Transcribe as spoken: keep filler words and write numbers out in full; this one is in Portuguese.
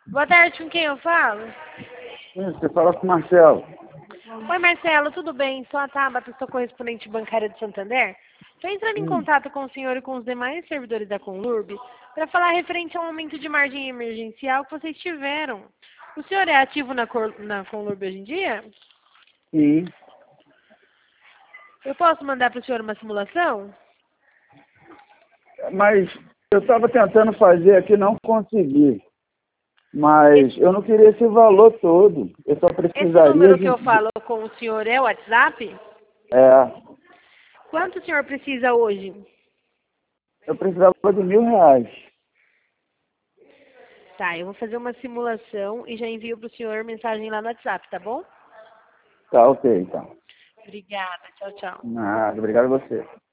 Boa tarde, com quem eu falo? Sim, você fala com o Marcelo. Oi, Marcelo, tudo bem? Sou a Tabata, sou correspondente bancária de Santander. Estou entrando em Hum, contato com o senhor e com os demais servidores da Conlurb para falar referente ao aumento de margem emergencial que vocês tiveram. O senhor é ativo na, Cor na Conlurb hoje em dia? sim, Eu posso mandar para o senhor uma simulação? mas eu estava tentando fazer aqui, não consegui. Mas eu não queria esse valor todo. Eu só Esse precisaria número que de... eu falo com o senhor é o WhatsApp? É, Quanto o senhor precisa hoje? eu precisava de mil reais. Tá, eu vou fazer uma simulação e já envio para o senhor mensagem lá no WhatsApp, tá bom? Tá, ok, então. Obrigada, tchau, tchau. Nada, obrigado a você.